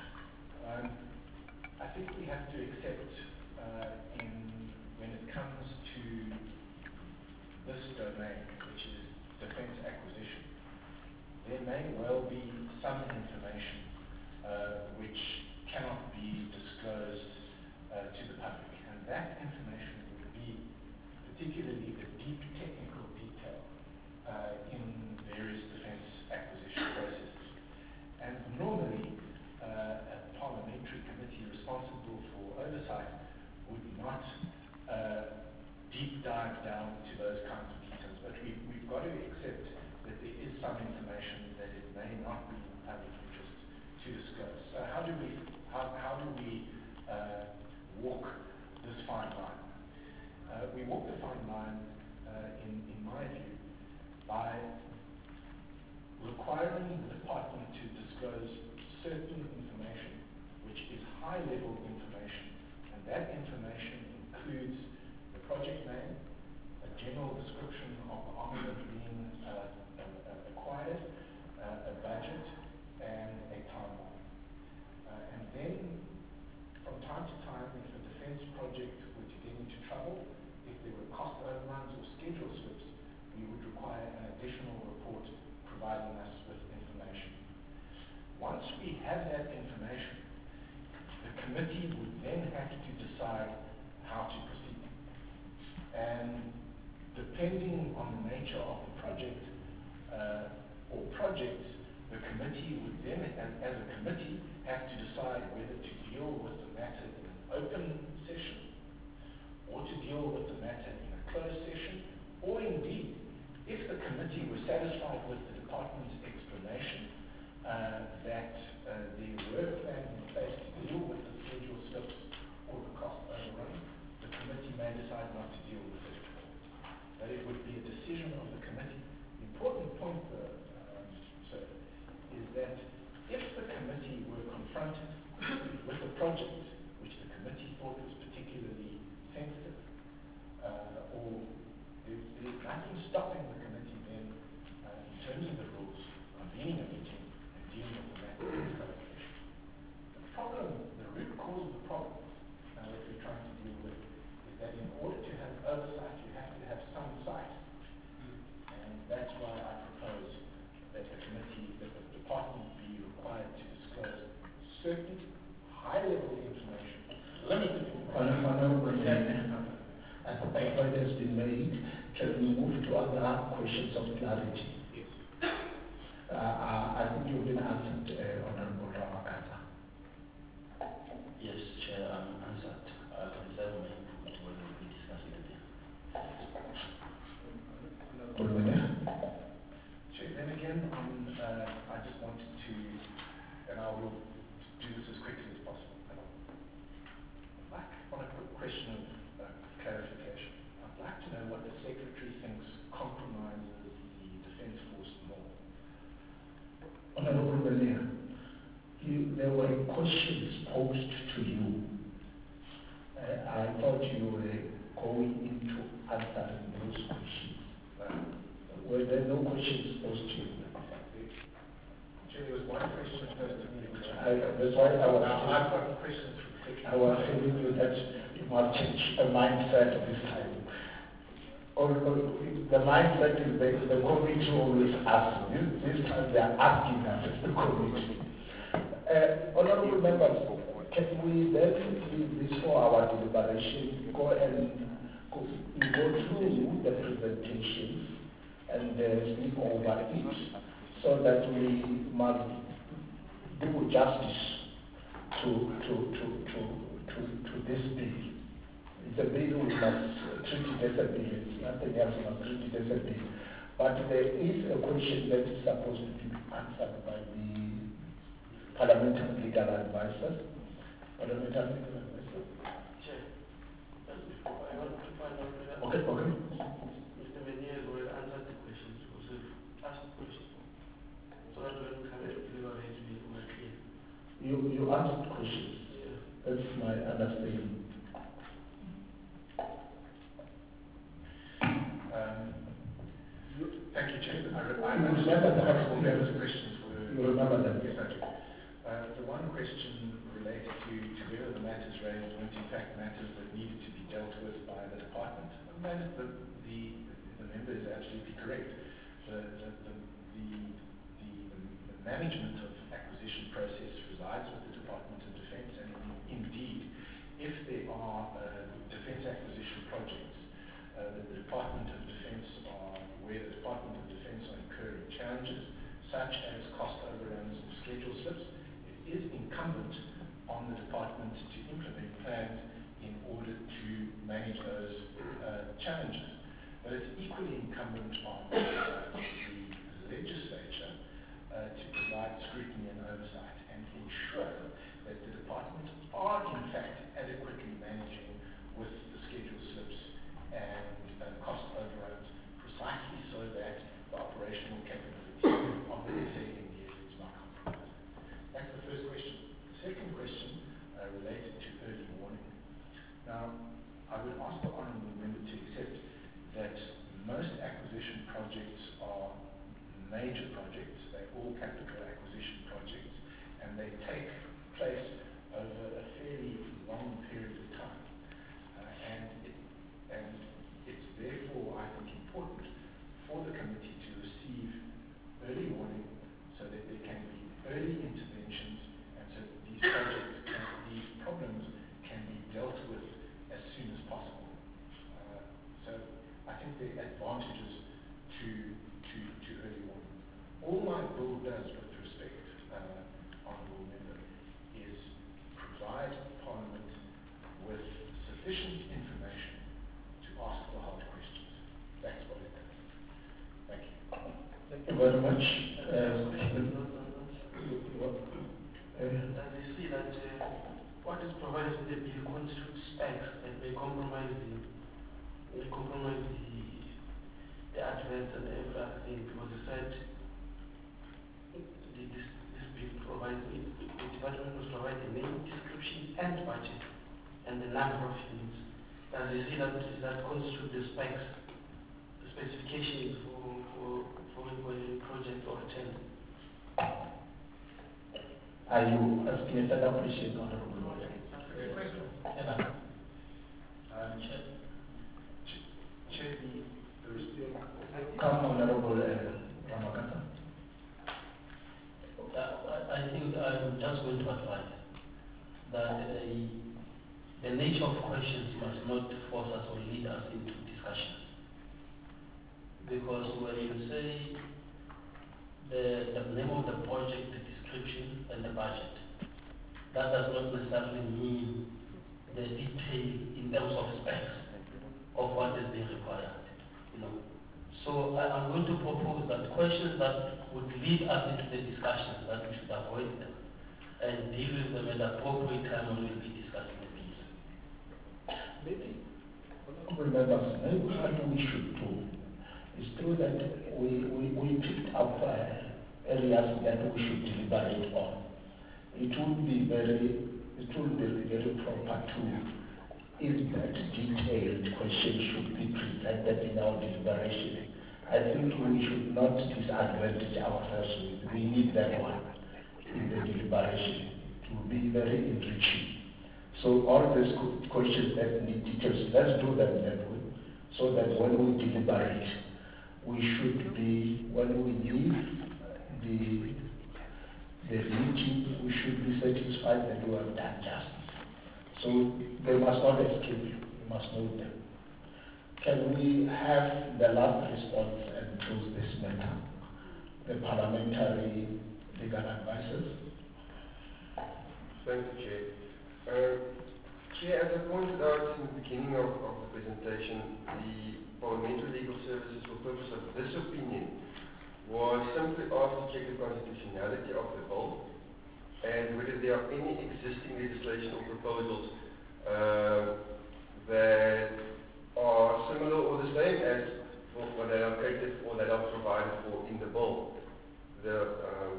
I think we have to accept, when it comes to this domain, which is defence acquisition, there may well be some information which cannot be disclosed to the public, and that information would be particularly the deep technical detail in various defence acquisition processes. And normally, a parliamentary committee responsible for oversight would not deep dive down to those kinds of details, but we've got to accept that there is some information that it may not be in public interest to disclose. So how do we walk this fine line? We walk the fine line, in my view, by requiring the department to disclose certain information, which is high-level information, and that information includes the project name, a general description of the armament being acquired, a budget, and a timeline. And then, from time to time, if a defence project were to get into trouble, if there were cost overruns or schedule slips, we would require an additional report providing us with information. Once we have that information, the committee would then have to decide how to proceed. And depending on the nature of the project or projects, the committee would then, as a committee, have to decide whether to deal with the matter in an open session or to deal with the matter in a closed session, or indeed, if the committee were satisfied with the department's explanation that there were plans in place to deal with the schedule slips or the cost overrun, the committee may decide not to deal with it at all. But it would be a decision of the committee. The important point, sir, is that if the committee were confronted with a project which the committee thought was particularly sensitive, or there's nothing stopping the committee then, in terms of the rules, convening a meeting and dealing with the matter in closed session. The problem, the root cause of the problem that we're trying to deal with is that in order to have oversight, you have to have some sight. And that's why I propose that the committee, that the department be required to disclose certain high-level information, limited information. As the point has been made, can we move to other questions of clarity? Yes. I think you've been answered, Honorable Ramakasa. Yes, Chair, I'm answered. I'll reserve my input when we discuss it again. Chair, then again, I just wanted to, and I will do this as quickly as possible. On a quick question of clarification, I'd like to know what the Secretary thinks compromises the Defence Force more. Honorable Mania, there were questions posed to you. I thought you were going into answering those questions. Were there no questions posed to you? Chair, there was one question posed to me, which That's why I've got questions for the Secretary. I was telling you that you must change a mindset this time. The mindset is that the committee always asks. This time they are asking us as the committee. Honorable members, can we then use this for our deliberation? Go through the presentations and speak over it so that we must do justice to this bill. It's a bill, we must treat it as a bill, it's nothing else, we must treat it as a bill. But there is a question that is supposed to be answered by the parliamentary legal advisors. Parliamentary legal advisor. Chair, just before, I want to find out whether Okay. Mr. Menier will answer the questions, because we've asked questions. So that when we come to deliberate, we are clear. You answered questions. Yeah. That's my understanding. Thank you, Chair. I remember the honourable members' questions were... You remember that? Yes, I do. The one question related to whether the matters raised weren't in fact matters that needed to be dealt with by the department. The member is absolutely correct. The management of acquisition process resides with the Department of Defence, and indeed, if there are defence acquisition projects that the Department of Defence where the Department of Defence are incurring challenges, such as cost overruns and schedule slips, it is incumbent on the department to implement plans in order to manage those challenges. But it's equally incumbent on the legislature to provide scrutiny and oversight and ensure that the departments are in fact adequately managing with the schedule slips and cost overruns, precisely so that the operational capability of the SANDF is not compromised. That's the first question. The second question related to early warning. Now, I would ask the Honourable Member to accept that most acquisition projects are major projects. They're all capital acquisition projects, and they take place over a fairly long period of time. And it's therefore, I think, important for the committee to receive early warning so that there can be early interventions and so that these problems can be dealt with as soon as possible. So I think there are advantages to early warning. All my bill does with respect, Honourable Member, is provide Parliament with sufficient information to ask the hard questions. That's what it does. Thank you. Thank you very much. As you see that what is provided in the bill constitutes specs that may compromise the advance and everything, because it said this bill provides the department must provide the name, description and budget and the number of units. As you see that constitutes the specs, the specifications for a project or a tender. Are you asking another question, Honourable Lawyer? Come, Honourable Ramakanta. I think I'm just going to advise that the nature of questions must not force us or lead us into discussions. Because when you say the name of the project, the description, and the budget, that does not necessarily mean the detail in terms of specs of what is being required. So I'm going to propose that questions that would lead us into the discussion, that we should avoid them and deal with them at the appropriate time when we'll be discussing the piece. Maybe, members, maybe what we should do is true that we picked up areas that we should deliberate on. It would be very proper to, if that detailed question should be presented in our deliberation. I think we should not disadvantage ourselves with. We need that one in the deliberation. It will be very enriching. So all these questions that need details, let's do them that way, so that when we deliberate, we should be, when we leave the meeting, we should be satisfied that we have done justice. So they must not escape you. You must know them. Can we have the last response and close this matter? the parliamentary legal advisors. Thank you, Chair. Chair, as I pointed out in the beginning of the presentation, the Parliamentary Legal Services, for purpose of this opinion, was simply asked to check the constitutionality of the bill and whether there are any existing legislation or proposals that are similar or the same as what they are created or that are provided for in the bill, the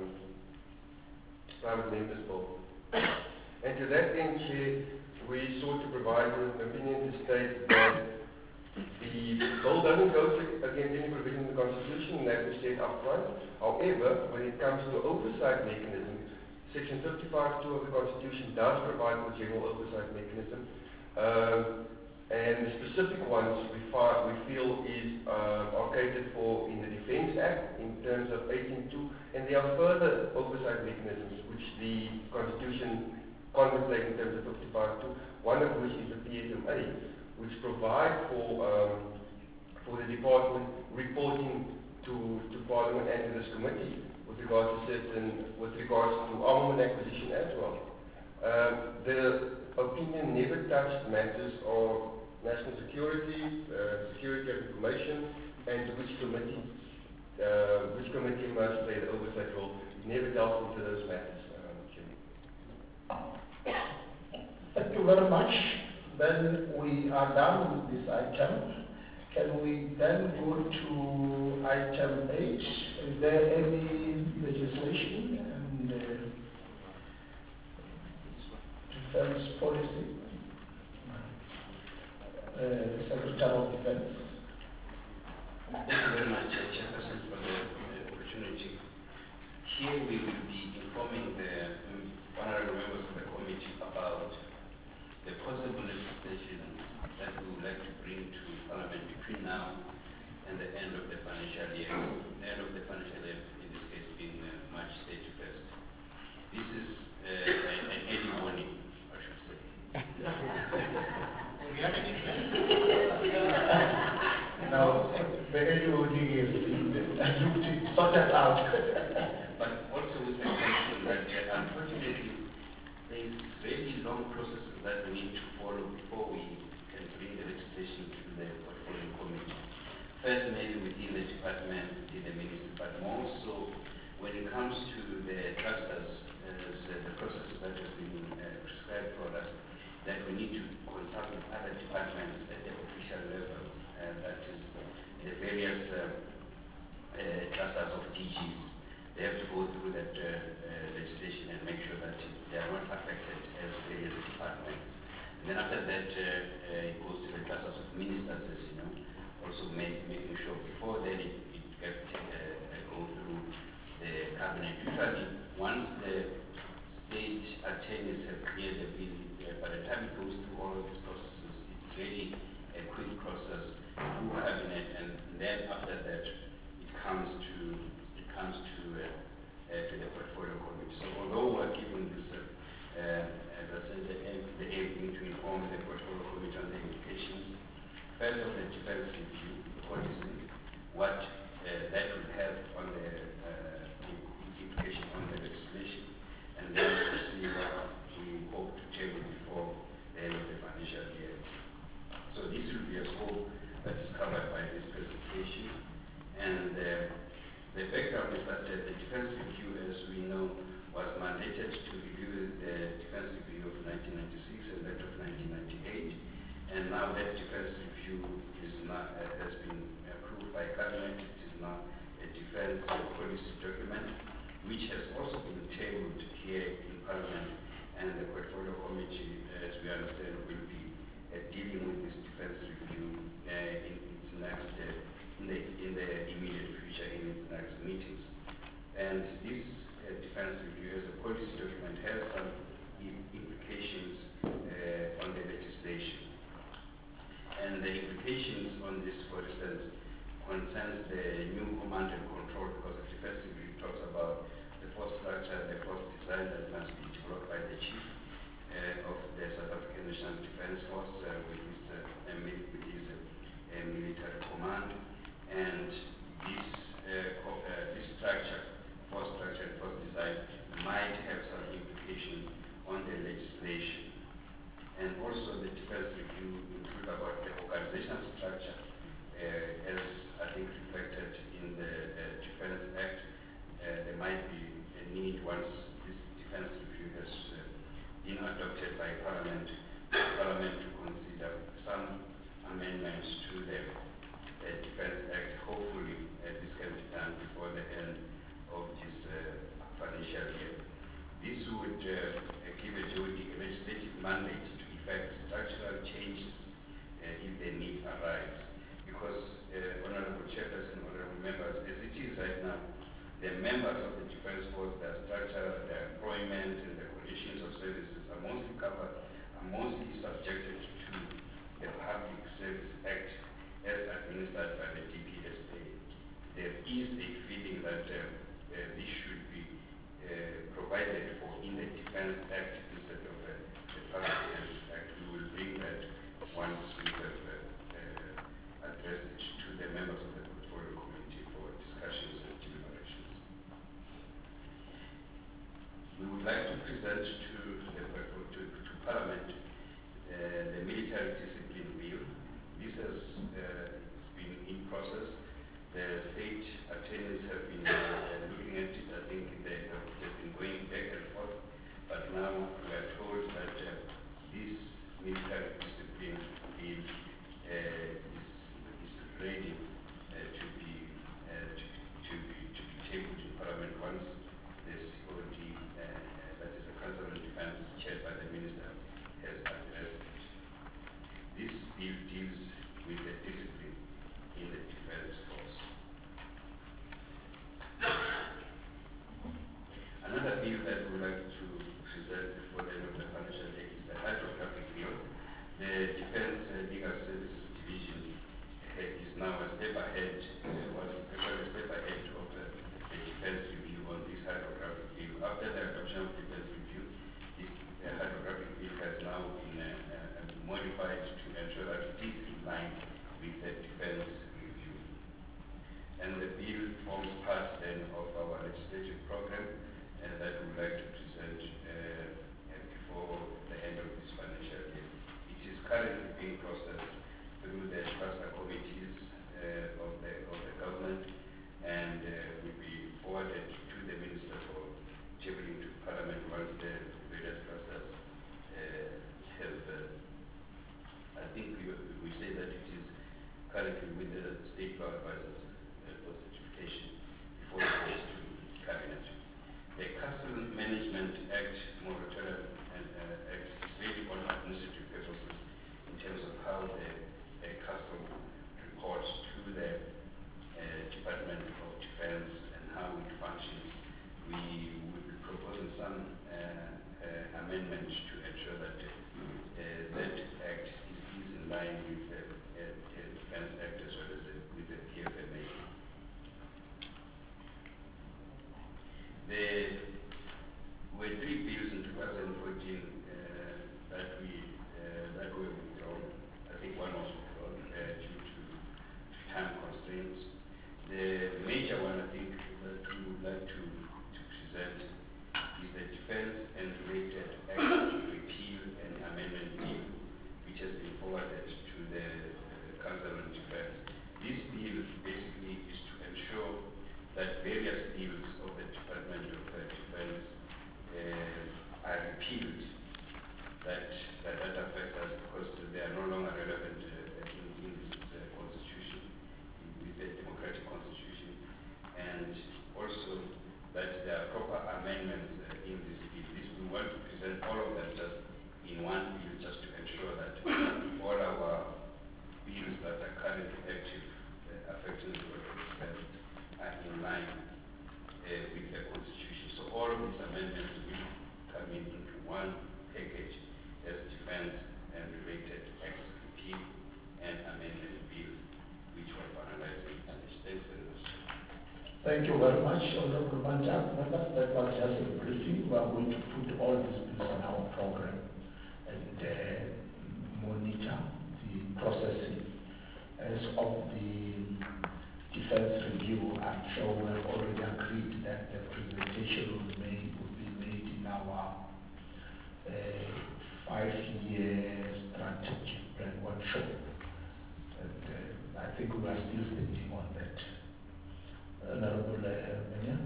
private members bill. And to that end, Chair, we sought to provide an opinion to state that the bill doesn't go against any provision in the Constitution, and that was said up front. However, when it comes to oversight mechanism, Section 55(2) of the Constitution does provide for general oversight mechanism, and the specific ones we feel are catered for in the Defence Act in terms of 18(2), and there are further oversight mechanisms which the Constitution contemplates in terms of 55(2), one of which is the PSMA, which provide for the department reporting to Parliament and to this committee with regards to armament acquisition as well. The opinion never touched matters of national security, security of information, and which committee must play the oversight role. It never delved into those matters. Thank you very much. Then we are done with this item. Can we then go to item 8? Is there any legislation and defense policy? Secretary of Defense. Thank you very much, Chairperson, for the opportunity. Here we will be informing the honorable members of the committee about the possible legislation that we would like to bring to Parliament between now and the end of the financial year. The end of the financial year, in this case, being March 31st. This is an early warning, I should say. Now, the early warning is sorted out. But also with the question that unfortunately there is very long processes that we need to follow before we can bring the legislation to the portfolio committee. First, maybe within the department, within the ministry, but more so when it comes to the clusters, the processes that have been prescribed for us, that we need to consult with other departments at the official level, that is the various clusters of DGs. They have to go through that legislation and make sure that they are not affected as various departments. And then after that, it goes to the clusters of ministers, as you know, also making sure before then it gets go through the cabinet. Usually, once the state attorneys have cleared the bill, by the time it goes through all of these processes, it's really a quick process through cabinet, and then after that, it comes to the portfolio committee. So although we're giving this, as I said, the aim to inform the portfolio committee on the implications, first of the defense review policy, what that will have on the implication on the legislation, and then to see what we hope to table before the end of the financial year. So this will be a scope that is covered by this presentation, and the background is that the defense review, as we know, was mandated to review the defense review of 1996 and that of 1998, and now that defense review is now, has been approved by cabinet. It is now a defense policy document, which has also been tabled here in Parliament, and the portfolio committee, as we understand, will be dealing with this defense review in its next in the immediate future, in its next meetings. And this defense review as a policy document has some implications on the legislation. And the implications on this, for instance, concerns the new command and control, because the defense review talks about the force structure, the force design that must be developed by the chief of the South African National Defense Force with his military command. And this structure the defense review include about the organizational structure, as I think reflected in the Defense Act. There might be a need, once this defense review has been adopted by Parliament, to consider some amendments to the Defense Act. Hopefully, this can be done before the end of this financial year. This would give a legislative mandate to effect structural changes if the need arises. Because, Honorable Chairperson, Honorable Members, as it is right now, the members of the Defense Force, their structure, their employment, and the conditions of services are mostly covered, are mostly subjected to the Public Service Act as administered by the DPSA. There is a feeling that this should be provided for in the Defense Act instead of the Public Service Act. We will bring that once we have addressed it to the members of the Portfolio Committee for discussions and deliberations. We would like to present to Parliament the Military Discipline Bill. This has been in process. The state attorneys have been looking at it. I think they've been going back and forth. But now we are told that this Military Discipline Bill is ready to be tabled in Parliament once the COD, that is the Council on Defense, chaired by the Minister, has addressed it. This bill deals with the discipline in the Defense Force. Another bill that we would like to present before the end of the financial year is the hydrographic bill. The Defense Legal Services Division is now a step ahead, was actually a step ahead of the defense review on this hydrographic bill. After the adoption of the defense review, this hydrographic bill has now been modified to ensure that it is in line with the defense review. And the bill forms part then of our legislative program that we would like to present before the end of this financial year. It is currently being processed through the cluster committees of the government, and will be forwarded to the Minister for tabling to Parliament once the various clusters have. I think we say that it is currently with the State Law Advisors for certification before it goes to Cabinet. The Castle Management Act, Moratorium Act, is really on administrative purposes in terms of how the Castle reports to the Department of Defense and how it functions. We will be proposing some amendments to ensure that that act is in line with the Defense Act as well as with the PFMA. There were 3 bills in 2014 that were withdrawn. I think one was withdrawn due to time constraints. The major one, I think, that we would like to present is the Defense and Related Act Repeal and Amendment Bill, which has been forwarded to the Council on Defense. This bill basically is to ensure that various bills of the Department of Defense are repealed, that affect us because they are no longer relevant in this constitution, with the democratic constitution, and also that there are proper amendments in this bill. We want to present all of them just in one bill, just to ensure that all our bills that are currently active affecting the work of defense are in line with the constitution. So all of these amendments will come in into one package as Defense and Related Acts Repeal and Amendment Bill, which we're finalizing. Thanks very much. Thank you very much, Honorable Manjak. Members, that was just a briefing. We are going to put all these bills on our program and monitor the processing. As of the defense review, I'm sure we have already agreed that the presentation will be made in our 5-year strategy think we are still standing on that. Honorable Mania.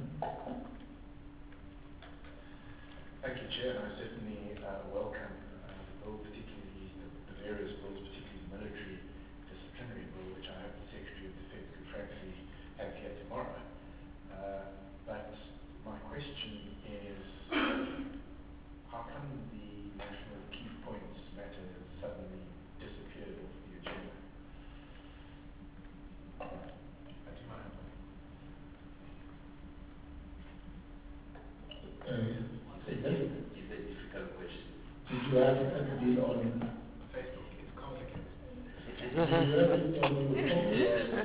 Thank you, Chair. And I certainly welcome the bill, particularly the various bills, particularly the military disciplinary bill, which I hope the Secretary of Defence could frankly have here tomorrow. But my question is, how come the national key points matter has suddenly disappeared off the agenda? Fatima? It's a difficult question. Did you have a bill on? Facebook, it's complicated. Did you have it on your phone?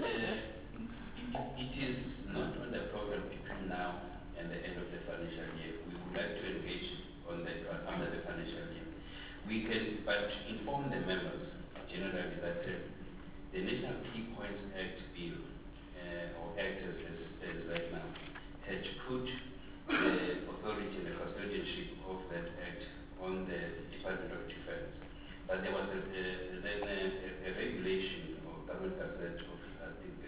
It is not on the program between now and the end of the financial year. We would like to engage on the under the financial year. We can, but inform the members generally that the National Key Points Act bill or act as right now had put the authority and the custodianship of that act on the Department of Defense. But there was then a regulation or government gazette of I think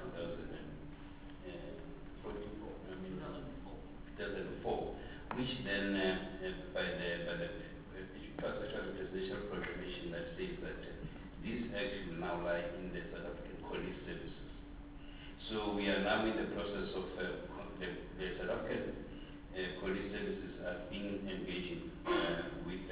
2004, which then by the presidential proclamation that says that this act will now lie in the South African Police Services. So we are now in the process of the South African Police Services are being engaging with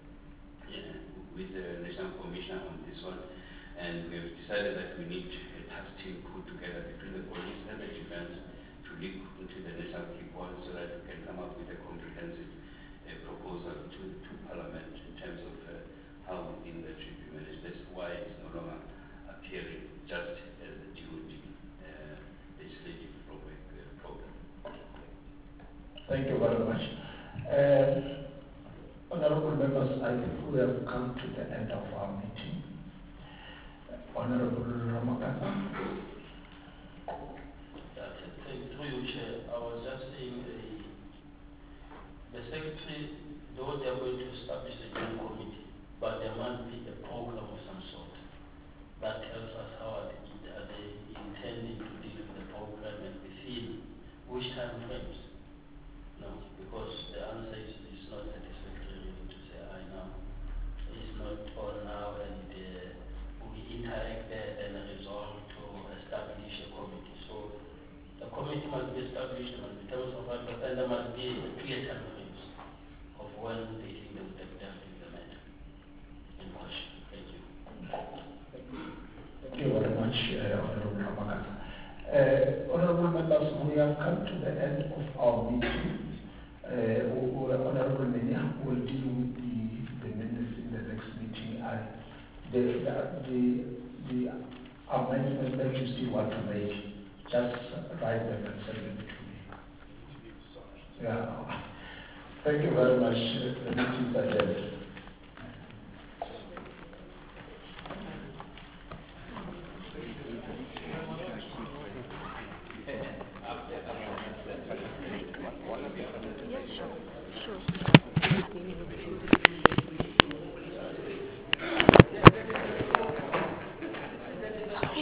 the National Commission on this one, and we have decided that we need a task team put together between the police and the defense to look into the national key points so that we can come up with a comprehensive proposal to Parliament in terms of how we think that should be managed. That's why it's no longer appearing just as a DOD legislative program. Thank you very much. Honorable members, I think we have come to the end of our meeting. Honorable Ramakasa. Through you, Chair, I was just saying the Secretary, though they are going to establish a joint committee, but there must be a program of some sort that tells us how are they intending to deal with the program and within which time frames. No, because the answer is not satisfactory to say, I know. It's not all now and we interact there and resolve to establish a committee. So the committee must be established, there must be terms of reference, and there must be clear time frames of when they think they will take dealt with the matter in question. Thank you. Thank you very much, Honorable Ramakasa. Honorable members, we have come to the end of our meeting. Honorable Mania will deal with the minutes in the next meeting, and the amendment that you still want to make, just write them and send them to me. Yeah. Thank you very much. The meeting is adjourned. Sure.